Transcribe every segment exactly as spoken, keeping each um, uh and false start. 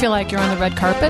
feel like you're on the red carpet?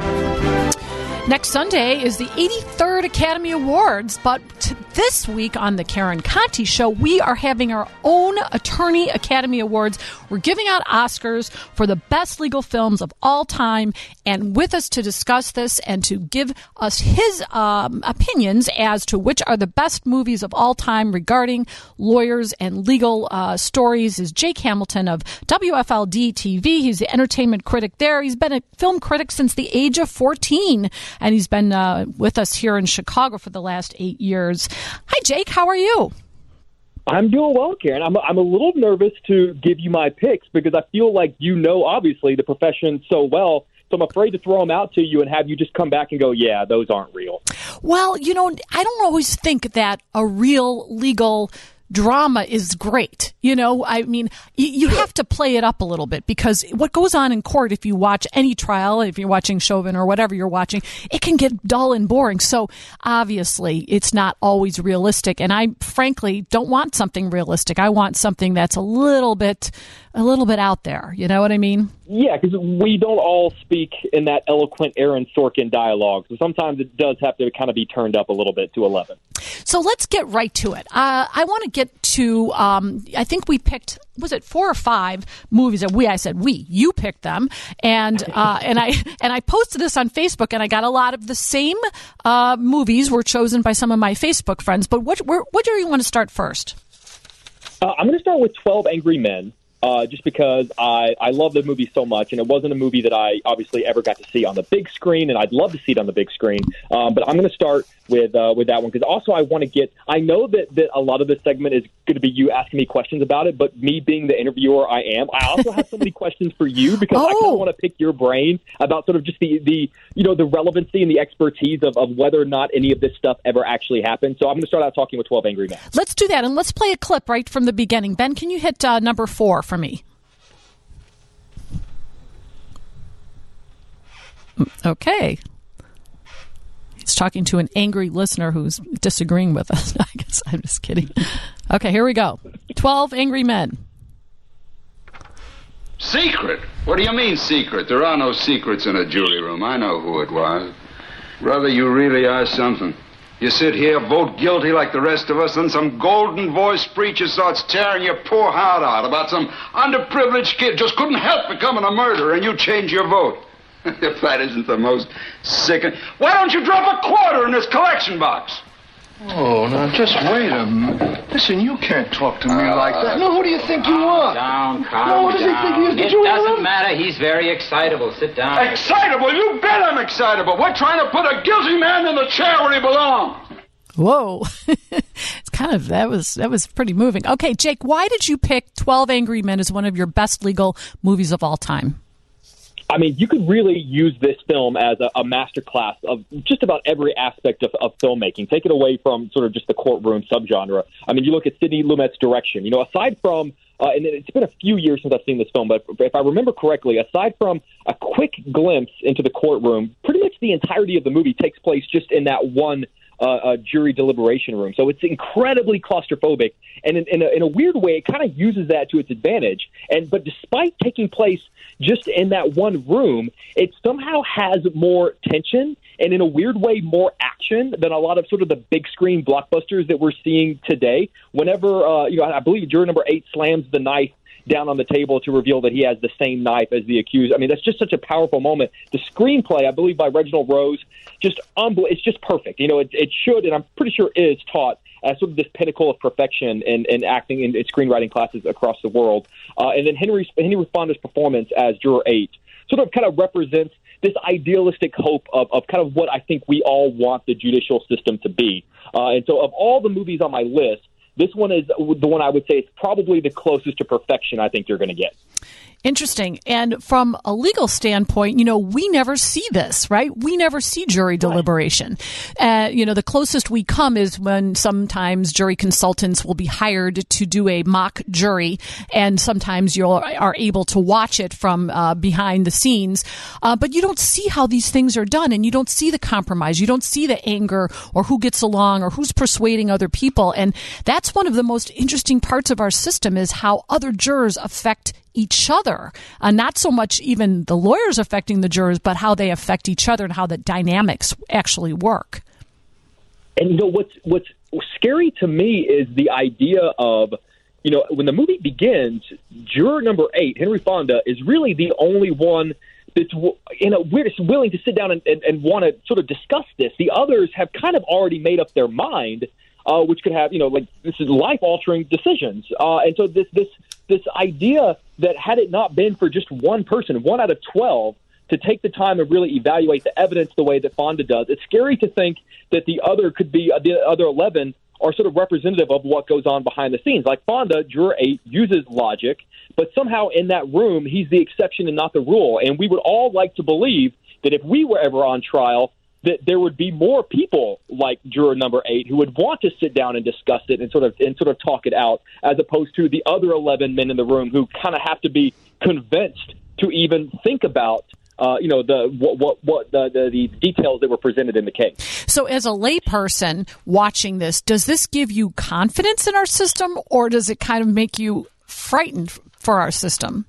Next Sunday is the eighty-third Academy Awards, but t- this week on the Karen Conti Show, we are having our own Attorney Academy Awards. We're giving out Oscars for the best legal films of all time, and with us to discuss this and to give us his um, opinions as to which are the best movies of all time regarding lawyers and legal uh, stories is Jake Hamilton of W F L D T V. He's the entertainment critic there. He's been a film critic since the age of fourteen. And he's been uh, with us here in Chicago for the last eight years. Hi, Jake. How are you? I'm doing well, Karen. I'm, I'm a little nervous to give you my picks because I feel like you know, obviously, the profession so well. So I'm afraid to throw them out to you and have you just come back and go, yeah, those aren't real. Well, you know, I don't always think that a real legal drama is great. You know, I mean, you, you have to play it up a little bit because what goes on in court, if you watch any trial, if you're watching Chauvin or whatever you're watching, it can get dull and boring. So obviously it's not always realistic. And I frankly don't want something realistic. I want something that's a little bit, a little bit out there. You know what I mean? Yeah, because we don't all speak in that eloquent Aaron Sorkin dialogue. So sometimes it does have to kind of be turned up a little bit to eleven. So let's get right to it. Uh, I want to get to, um, I think we picked, was it four or five movies that we, I said we, you picked them. And, uh, and I, and I posted this on Facebook and I got a lot of the same, uh, movies were chosen by some of my Facebook friends. But what, where, what do you want to start first? Uh, I'm going to start with twelve Angry Men. Uh, just because I, I love the movie so much, and it wasn't a movie that I obviously ever got to see on the big screen, and I'd love to see it on the big screen. Um, but I'm going to start with uh, with that one because also I want to get. I know that, that a lot of this segment is going to be you asking me questions about it, but me being the interviewer I am, I also have so many questions for you because oh. I kind of want to pick your brain about sort of just the, the you know the relevancy and the expertise of, of whether or not any of this stuff ever actually happened. So I'm going to start out talking with twelve Angry Men. Let's do that, and let's play a clip right from the beginning. Ben, can you hit uh, number four for me? Okay. He's talking to an angry listener who's disagreeing with us. I guess I'm just kidding. Okay, here we go. twelve Angry Men. Secret? What do you mean secret? There are no secrets in a jury room. I know who it was. Brother, you really are something. You sit here, vote guilty like the rest of us, then some golden-voiced preacher starts tearing your poor heart out about some underprivileged kid just couldn't help becoming a murderer, and you change your vote. If that isn't the most sickening... Why don't you drop a quarter in this collection box? Oh, now, just wait a minute. Listen, you can't talk to me uh, like that. No, who do you think you are? Down, calm no, what does down. he think he is? It you doesn't matter. He's very excitable. Sit down. Excitable? You bet I'm excitable. We're trying to put a guilty man in the chair where he belongs. Whoa. It's kind of, that was, that was pretty moving. Okay, Jake, why did you pick twelve Angry Men as one of your best legal movies of all time? I mean, you could really use this film as a, a masterclass of just about every aspect of, of filmmaking. Take it away from sort of just the courtroom subgenre. I mean, you look at Sidney Lumet's direction. You know, aside from, uh, and it's been a few years since I've seen this film, but if I remember correctly, aside from a quick glimpse into the courtroom, pretty much the entirety of the movie takes place just in that one Uh, a jury deliberation room. So it's incredibly claustrophobic. And in, in, a, in a weird way, it kind of uses that to its advantage. And But despite taking place just in that one room, it somehow has more tension and in a weird way more action than a lot of sort of the big screen blockbusters that we're seeing today. Whenever, uh, you know, I believe juror number eight slams the knife down on the table to reveal that he has the same knife as the accused. I mean, that's just such a powerful moment. The screenplay, I believe, by Reginald Rose, just unbel- it's just perfect. You know, it, it should, and I'm pretty sure is taught as sort of this pinnacle of perfection in, in acting and screenwriting classes across the world. Uh, and then Henry Henry Fonda's performance as Juror eight sort of kind of represents this idealistic hope of, of kind of what I think we all want the judicial system to be. Uh, and so of all the movies on my list, this one is the one I would say is probably the closest to perfection I think you're going to get. Interesting. And from a legal standpoint, you know, we never see this, right? We never see jury deliberation. Right. Uh, you know, the closest we come is when sometimes jury consultants will be hired to do a mock jury, and sometimes you are able to watch it from uh, behind the scenes. Uh, but you don't see how these things are done, and you don't see the compromise. You don't see the anger or who gets along or who's persuading other people. And that's one of the most interesting parts of our system is how other jurors affect each other. other. Uh, not so much even the lawyers affecting the jurors, but how they affect each other and how the dynamics actually work. And, you know, what's, what's scary to me is the idea of, you know, when the movie begins, juror number eight, Henry Fonda, is really the only one that's in a weird, willing to sit down and, and, and want to sort of discuss this. The others have kind of already made up their mind, uh, which could have, you know, like this is life-altering decisions. Uh, and so this this this idea that had it not been for just one person, one out of twelve, to take the time and really evaluate the evidence the way that Fonda does, it's scary to think that the other could be uh, the other eleven are sort of representative of what goes on behind the scenes. Like Fonda, juror eight, uses logic, but somehow in that room, he's the exception and not the rule. And we would all like to believe that if we were ever on trial, that there would be more people like juror number eight who would want to sit down and discuss it and sort of and sort of talk it out, as opposed to the other eleven men in the room who kind of have to be convinced to even think about Uh, you know, the what what, what the, the the details that were presented in the case. So as a layperson watching this, does this give you confidence in our system, or does it kind of make you frightened for our system?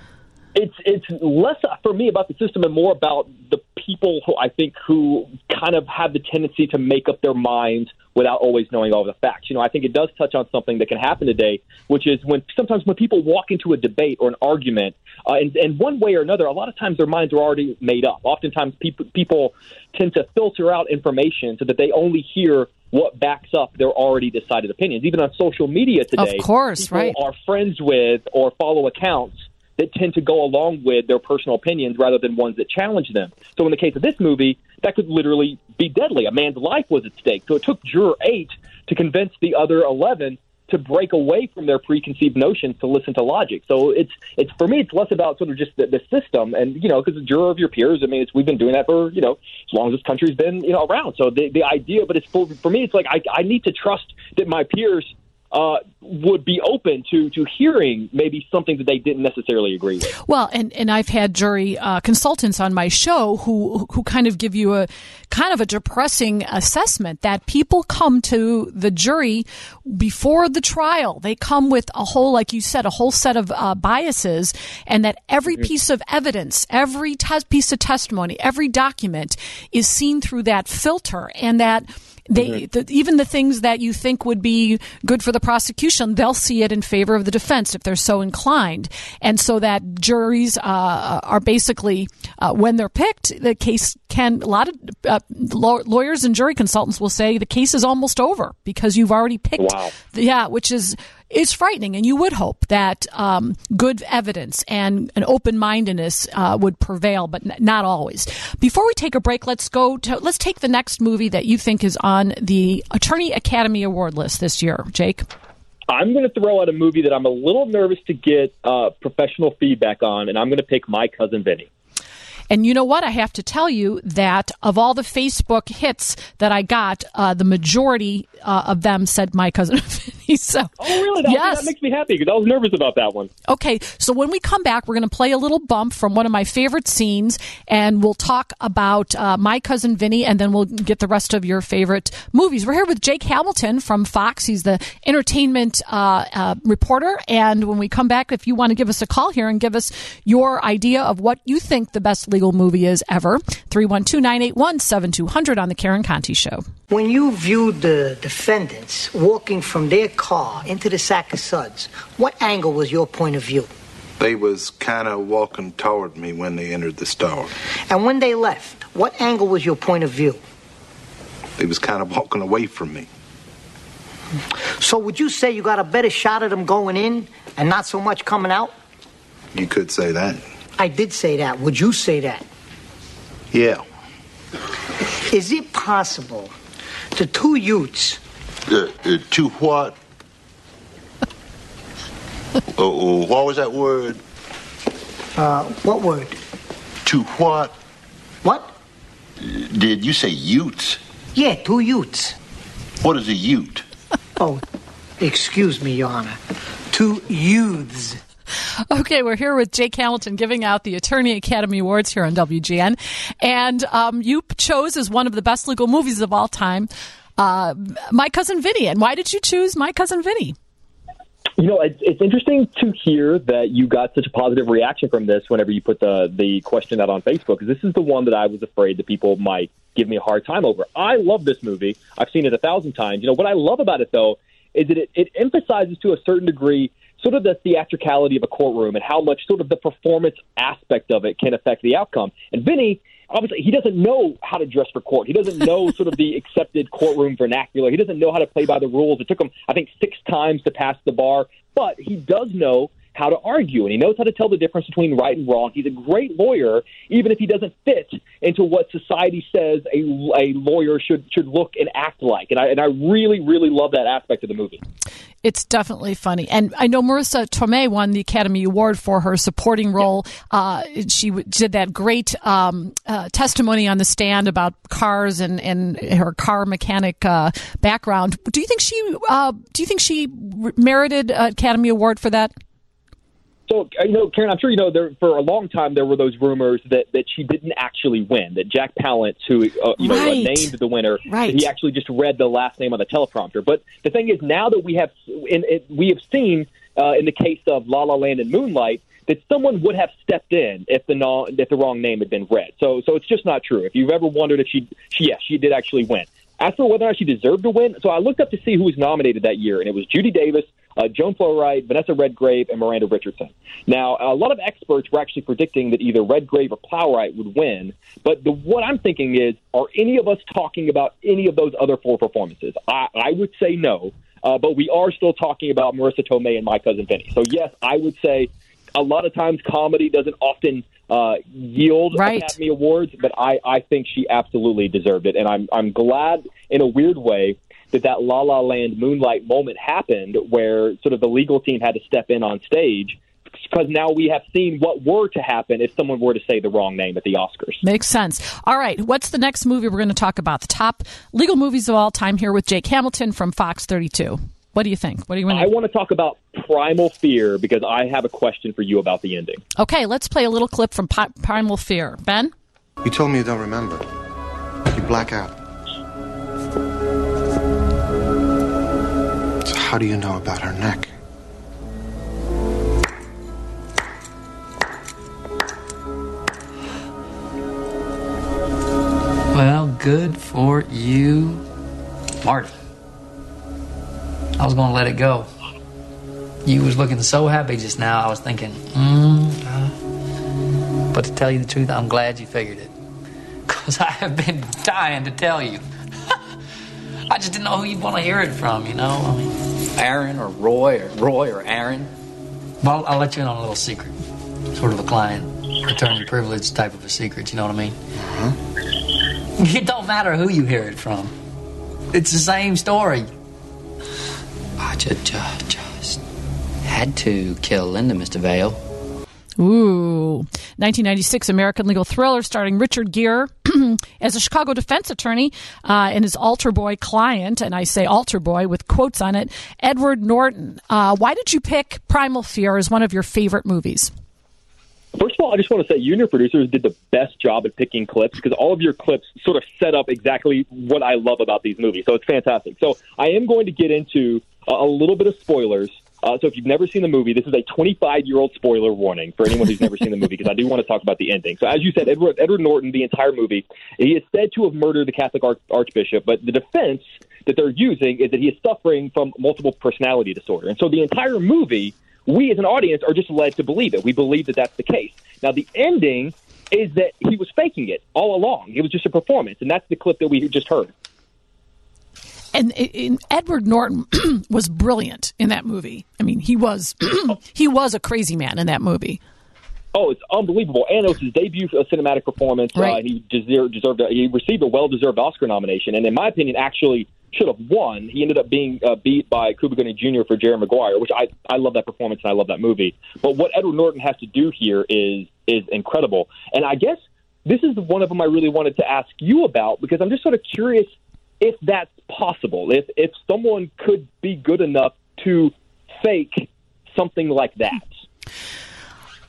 It's it's less for me about the system and more about the people who I think who kind of have the tendency to make up their minds without always knowing all the facts. You know, I think it does touch on something that can happen today, which is when sometimes when people walk into a debate or an argument, uh, and, and one way or another, a lot of times their minds are already made up. Oftentimes people people tend to filter out information so that they only hear what backs up their already decided opinions. Even on social media today, of course, people right. are friends with or follow accounts that tend to go along with their personal opinions rather than ones that challenge them. So in the case of this movie, that could literally be deadly. A man's life was at stake. So it took juror eight to convince the other eleven to break away from their preconceived notions to listen to logic. So it's it's for me, it's less about sort of just the, the system. And, you know, because the juror of your peers, I mean, it's, we've been doing that for, you know, as long as this country's been, you know, around. So the, the idea, but it's for, for me, it's like I, I need to trust that my peers Uh, would be open to to hearing maybe something that they didn't necessarily agree with. Well, and, and I've had jury uh, consultants on my show who who kind of give you a kind of a depressing assessment that people come to the jury before the trial. They come with a whole, like you said, a whole set of uh, biases, and that every mm-hmm. piece of evidence, every te- piece of testimony, every document is seen through that filter, and that They, mm-hmm. the, even the things that you think would be good for the prosecution, they'll see it in favor of the defense if they're so inclined. And so that juries uh, are basically, uh, when they're picked, the case can, a lot of uh, law, lawyers and jury consultants will say the case is almost over because you've already picked. Wow. The, yeah, which is is frightening. And you would hope that um, good evidence and an open-mindedness uh, would prevail, but n- not always. Before we take a break, let's go to, let's take the next movie that you think is on the Attorney Academy Award list this year. Jake? I'm going to throw out a movie that I'm a little nervous to get uh, professional feedback on, and I'm going to pick My Cousin Vinny. And you know what? I have to tell you that of all the Facebook hits that I got, uh, the majority uh, of them said My Cousin Vinny. So, oh, really? That, yes. that makes me happy because I was nervous about that one. Okay, so when we come back, we're going to play a little bump from one of my favorite scenes, and we'll talk about uh, My Cousin Vinny, and then we'll get the rest of your favorite movies. We're here with Jake Hamilton from Fox. He's the entertainment uh, uh, reporter, and when we come back, if you want to give us a call here and give us your idea of what you think the best legal movie is ever, three one two, nine eight one, seven two zero zero on The Karen Conti Show. When you viewed the defendants walking from their car into the sack of suds, what angle was your point of view? They was kind of walking toward me when they entered the store. And when they left, what angle was your point of view? They was kind of walking away from me. So would you say you got a better shot at them going in and not so much coming out? You could say that. I did say that. Would you say that? Yeah. Is it possible the two youths... Uh, uh, two what? uh, uh, what was that word? Uh, what word? Two what? What? Did you say utes? Yeah, two youths. What is a ute? Oh, excuse me, Your Honor. Two youths. Okay, we're here with Jake Hamilton giving out the Attorney Academy Awards here on W G N. And um, you chose as one of the best legal movies of all time, uh, My Cousin Vinny. And why did you choose My Cousin Vinny? You know, it's, it's interesting to hear that you got such a positive reaction from this whenever you put the, the question out on Facebook, because this is the one that I was afraid that people might give me a hard time over. I love this movie. I've seen it a thousand times. You know, what I love about it, though, is that it, it emphasizes to a certain degree sort of the theatricality of a courtroom and how much sort of the performance aspect of it can affect the outcome. And Vinny, obviously, he doesn't know how to dress for court. He doesn't know sort of the accepted courtroom vernacular. He doesn't know how to play by the rules. It took him, I think, six times to pass the bar. But he does know how to argue, and he knows how to tell the difference between right and wrong. He's a great lawyer, even if he doesn't fit into what society says a, a lawyer should should look and act like. And I and I really, really love that aspect of the movie. It's definitely funny. And I know Marissa Tomei won the Academy Award for her supporting role. Uh, she w- did that great um, uh, testimony on the stand about cars and, and her car mechanic uh, background. Do you think she uh, do you think she merited an Academy Award for that? So, you know, Karen, I'm sure you know, there, for a long time there were those rumors that, that she didn't actually win, that Jack Palance, who uh, you know right. uh, named the winner, right. he actually just read the last name on the teleprompter. But the thing is, now that we have in, it, we have seen uh, in the case of La La Land and Moonlight that someone would have stepped in if the no, if the wrong name had been read. So, so it's just not true. If you've ever wondered if she, she yes, she did actually win. As for whether or not she deserved to win, so I looked up to see who was nominated that year, and it was Judy Davis, uh, Joan Plowright, Vanessa Redgrave, and Miranda Richardson. Now, a lot of experts were actually predicting that either Redgrave or Plowright would win, but the, what I'm thinking is, are any of us talking about any of those other four performances? I, I would say no, uh, but we are still talking about Marissa Tomei and My Cousin Vinny. So, yes, I would say a lot of times comedy doesn't often uh, yield right. Academy Awards, but I, I think she absolutely deserved it. And I'm I'm glad in a weird way that that La La Land Moonlight moment happened where sort of the legal team had to step in on stage, because now we have seen what were to happen if someone were to say the wrong name at the Oscars. Makes sense. All right, what's the next movie we're going to talk about? The top legal movies of all time here with Jake Hamilton from Fox thirty-two. What do you think? What do you want? I want to talk about Primal Fear because I have a question for you about the ending. Okay, let's play a little clip from P- Primal Fear. Ben? You told me you don't remember. You black out. So how do you know about her neck? Well, good for you, Marty. I was going to let it go. You was looking so happy just now, I was thinking, mm, uh. But to tell you the truth, I'm glad you figured it. Because I have been dying to tell you. I just didn't know who you'd want to hear it from, you know? I mean, Aaron or Roy or Roy or Aaron. Well, I'll let you in on a little secret. Sort of a client, attorney privilege type of a secret, you know what I mean? Uh-huh. It don't matter who you hear it from. It's the same story. I just, just, just had to kill Linda, Mister Vale. Ooh. nineteen ninety-six American legal thriller starring Richard Gere as a Chicago defense attorney uh, and his altar boy client, and I say altar boy with quotes on it, Edward Norton. Uh, why did you pick Primal Fear as one of your favorite movies? First of all, I just want to say you and your producers did the best job at picking clips because all of your clips sort of set up exactly what I love about these movies. So it's fantastic. So I am going to get into uh, a little bit of spoilers. Uh, so if you've never seen the movie, this is a twenty-five-year-old spoiler warning for anyone who's never seen the movie, because I do want to talk about the ending. So as you said, Edward, Edward Norton, the entire movie, he is said to have murdered the Catholic arch- archbishop, but the defense that they're using is that he is suffering from multiple personality disorder. And so the entire movie, we as an audience are just led to believe it. We believe that that's the case. Now, the ending is that he was faking it all along. It was just a performance, and that's the clip that we just heard. And, and Edward Norton was brilliant in that movie. I mean, he was he was a crazy man in that movie. Oh, it's unbelievable. And it was his debut uh, cinematic performance. Right. Uh, he deserved, deserved a, he received a well-deserved Oscar nomination, and in my opinion, actually should have won. He ended up being uh, beat by Cuba Gooding Junior for Jerry Maguire, which I, I love that performance and I love that movie. But what Edward Norton has to do here is is incredible. And I guess this is one of them I really wanted to ask you about, because I'm just sort of curious if that's possible, if if someone could be good enough to fake something like that.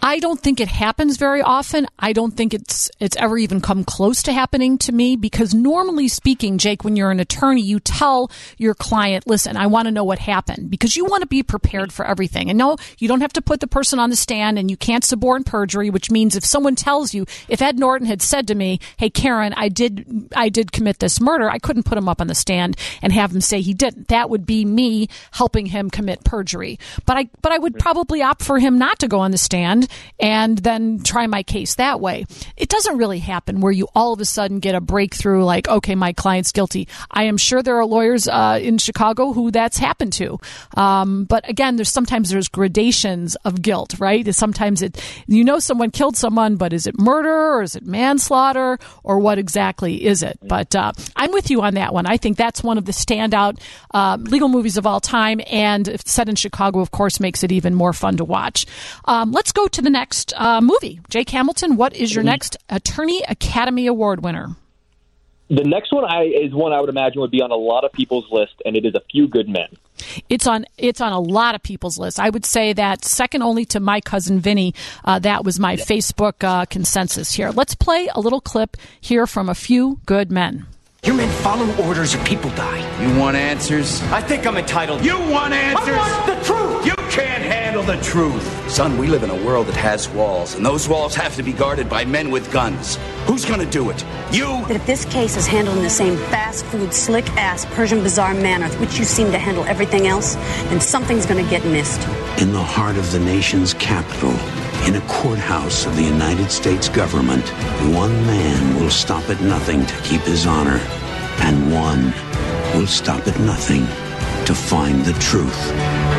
I don't think it happens very often. I don't think it's it's ever even come close to happening to me, because normally speaking, Jake, when you're an attorney, you tell your client, listen, I want to know what happened, because you want to be prepared for everything. And no, you don't have to put the person on the stand, and you can't suborn perjury, which means if someone tells you, if Ed Norton had said to me, hey, Karen, I did I did commit this murder, I couldn't put him up on the stand and have him say he didn't. That would be me helping him commit perjury. But I but I would probably opt for him not to go on the stand and then try my case that way. It doesn't really happen where you all of a sudden get a breakthrough like, okay, my client's guilty. I am sure there are lawyers uh, in Chicago who that's happened to. Um, but again, there's sometimes there's gradations of guilt, right? Sometimes it, you know, someone killed someone, but is it murder or is it manslaughter or what exactly is it? But uh, I'm with you on that one. I think that's one of the standout uh, legal movies of all time, and if set in Chicago, of course, makes it even more fun to watch. Um, let's go to the next uh, movie. Jake Hamilton, what is your next Attorney Academy Award winner? The next one I, is one I would imagine would be on a lot of people's list, and it is A Few Good Men. It's on it's on a lot of people's list. I would say that second only to My Cousin Vinny. Uh, that was my Facebook uh, consensus here. Let's play a little clip here from A Few Good Men. You men follow orders or people die. You want answers? I think I'm entitled. You want answers? I want the truth! You can't handle the truth. Son, we live in a world that has walls, and those walls have to be guarded by men with guns. Who's gonna do it? You? That if this case is handled in the same fast food, slick-ass, Persian bazaar manner with which you seem to handle everything else, then something's gonna get missed. In the heart of the nation's capital, in a courthouse of the United States government, one man will stop at nothing to keep his honor, and one will stop at nothing to find the truth.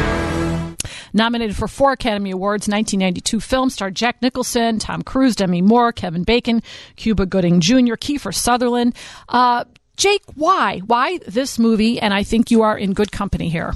Nominated for four Academy Awards, nineteen ninety-two film, starred Jack Nicholson, Tom Cruise, Demi Moore, Kevin Bacon, Cuba Gooding Junior, Kiefer Sutherland. Uh, Jake, why? Why this movie? And I think you are in good company here.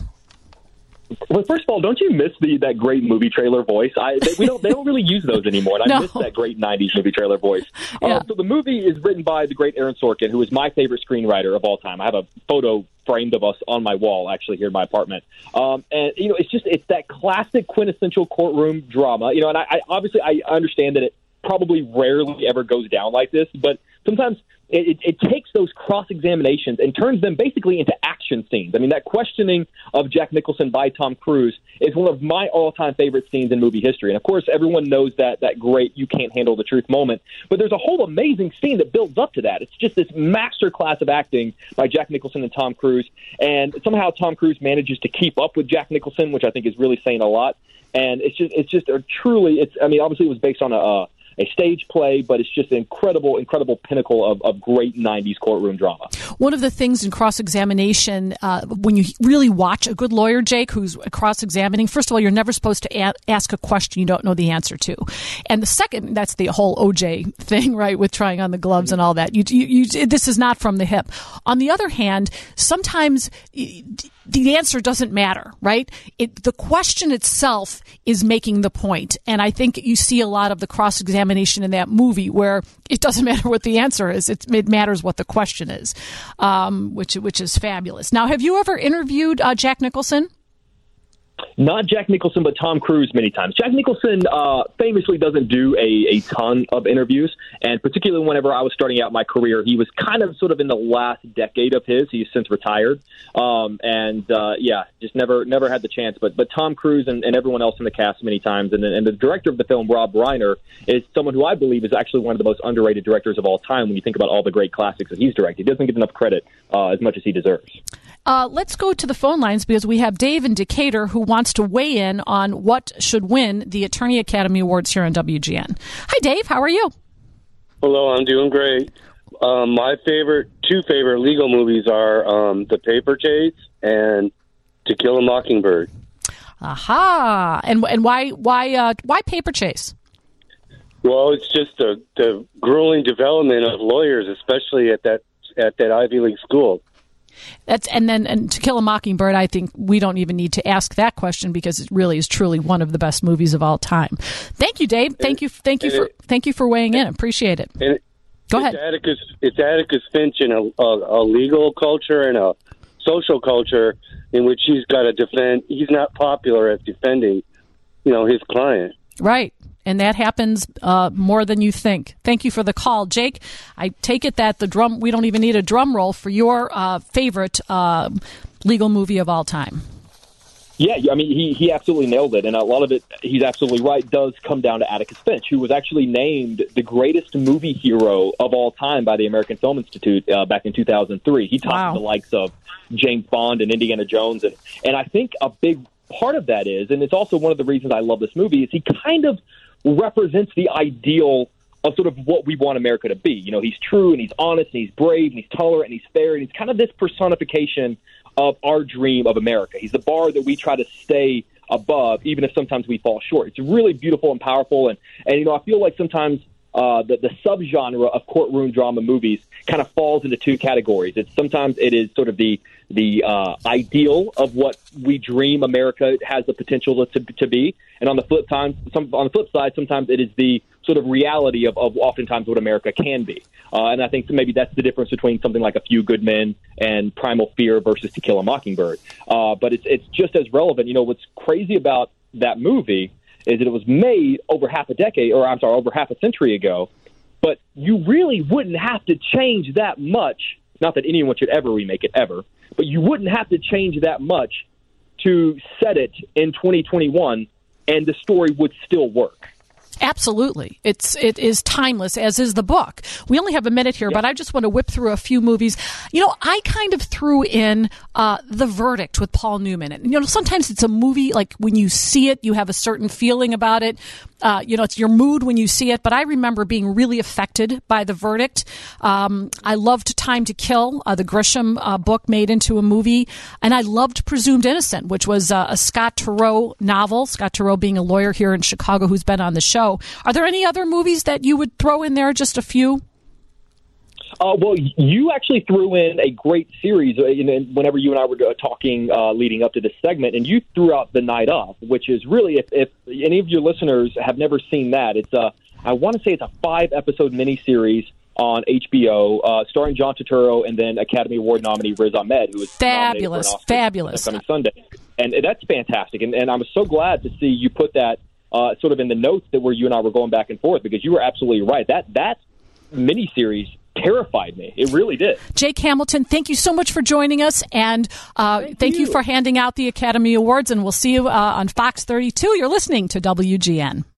Well, first of all, don't you miss the that great movie trailer voice? I they, we don't they don't really use those anymore, and I no. miss that great nineties movie trailer voice. Yeah. Uh, so the movie is written by the great Aaron Sorkin, who is my favorite screenwriter of all time. I have a photo framed of us on my wall, actually, here in my apartment. Um, and you know, it's just it's that classic quintessential courtroom drama. You know, and I, I obviously I understand that it probably rarely ever goes down like this, but sometimes it, it, it takes those cross-examinations and turns them basically into action scenes. I mean, that questioning of Jack Nicholson by Tom Cruise is one of my all-time favorite scenes in movie history. And, of course, everyone knows that that great you can't handle the truth moment. But there's a whole amazing scene that builds up to that. It's just this master class of acting by Jack Nicholson and Tom Cruise. And somehow Tom Cruise manages to keep up with Jack Nicholson, which I think is really saying a lot. And it's just, it's just a truly, it's, I mean, obviously it was based on a, a a stage play, but it's just an incredible, incredible pinnacle of, of great nineties courtroom drama. One of the things in cross-examination, uh, when you really watch a good lawyer, Jake, who's cross-examining, first of all, you're never supposed to a- ask a question you don't know the answer to. And the second, that's the whole O J thing, right, with trying on the gloves and all that. You, you, you, this is not from the hip. On the other hand, sometimes the answer doesn't matter, right? It, the question itself is making the point. And I think you see a lot of the cross-examination in that movie where it doesn't matter what the answer is. It, it matters what the question is, um, which which is fabulous. Now, have you ever interviewed uh, Jack Nicholson? Not Jack Nicholson, but Tom Cruise many times. Jack Nicholson uh, famously doesn't do a, a ton of interviews, and particularly whenever I was starting out my career, he was kind of sort of in the last decade of his. He's since retired, um, and uh, yeah, just never never had the chance. But but Tom Cruise and, and everyone else in the cast many times, and, and the director of the film, Rob Reiner, is someone who I believe is actually one of the most underrated directors of all time when you think about all the great classics that he's directed. He doesn't get enough credit uh, as much as he deserves. Uh, let's go to the phone lines because we have Dave in Decatur who wants to weigh in on what should win the Attorney Academy Awards here on W G N. Hi, Dave. How are you? Hello. I'm doing great. Um, my favorite, two favorite legal movies are um, The Paper Chase and To Kill a Mockingbird. Aha! And and why why uh, why Paper Chase? Well, it's just the the grueling development of lawyers, especially at that at that Ivy League school. That's and then and To Kill a Mockingbird, I think we don't even need to ask that question because it really is truly one of the best movies of all time. Thank you, Dave. Thank you, thank you for it, thank you for weighing in. Appreciate it. And Go it's ahead. Atticus, it's Atticus Finch in a, a, a legal culture and a social culture in which he's got to defend. He's not popular at defending, you know, his client. Right. And that happens uh, more than you think. Thank you for the call, Jake. I take it that the drum, we don't even need a drum roll for your uh, favorite uh, legal movie of all time. Yeah, I mean, he, he absolutely nailed it. And a lot of it, he's absolutely right, does come down to Atticus Finch, who was actually named the greatest movie hero of all time by the American Film Institute uh, back in two thousand three. He topped Wow. the likes of James Bond and Indiana Jones. And, and I think a big part of that is, and it's also one of the reasons I love this movie, is he kind of represents the ideal of sort of what we want America to be. You know, he's true and he's honest and he's brave and he's tolerant and he's fair and he's kind of this personification of our dream of America. He's the bar that we try to stay above, even if sometimes we fall short. It's really beautiful and powerful. And, and you know, I feel like sometimes uh, the, the subgenre of courtroom drama movies kind of falls into two categories. It's sometimes it is sort of the the uh, ideal of what we dream America has the potential to, to be, and on the flip time, some, on the flip side, sometimes it is the sort of reality of, of oftentimes what America can be. Uh, and I think maybe that's the difference between something like A Few Good Men and Primal Fear versus To Kill a Mockingbird. Uh, but it's it's just as relevant. You know, what's crazy about that movie is that it was made over half a decade, or I'm sorry, over half a century ago. But you really wouldn't have to change that much. Not that anyone should ever remake it ever, but you wouldn't have to change that much to set it in twenty twenty-one, and the story would still work. Absolutely. It's, it is timeless, as is the book. We only have a minute here, yeah. but I just want to whip through a few movies. You know, I kind of threw in uh, The Verdict with Paul Newman. And, you know, sometimes it's a movie, like when you see it, you have a certain feeling about it. Uh, you know, it's your mood when you see it. But I remember being really affected by The Verdict. Um, I loved Time to Kill, uh, the Grisham uh, book made into a movie. And I loved Presumed Innocent, which was uh, a Scott Turow novel. Scott Turow being a lawyer here in Chicago who's been on the show. Are there any other movies that you would throw in there, just a few? Uh, well, you actually threw in a great series uh, you know, whenever you and I were uh, talking uh, leading up to this segment, and you threw out The Night Of, which is really, if, if any of your listeners have never seen that, it's a, I want to say it's a five-episode miniseries on H B O, uh, starring John Turturro and then Academy Award nominee Riz Ahmed, who is fabulous, fabulous, coming Sunday, and that's fantastic. And, and I'm so glad to see you put that uh, sort of in the notes that where you and I were going back and forth, because you were absolutely right. That that miniseries terrified me. It really did. Jake Hamilton, thank you so much for joining us, and uh, thank, thank you. you for handing out the Academy Awards. And we'll see you uh, on Fox thirty-two. You're listening to W G N.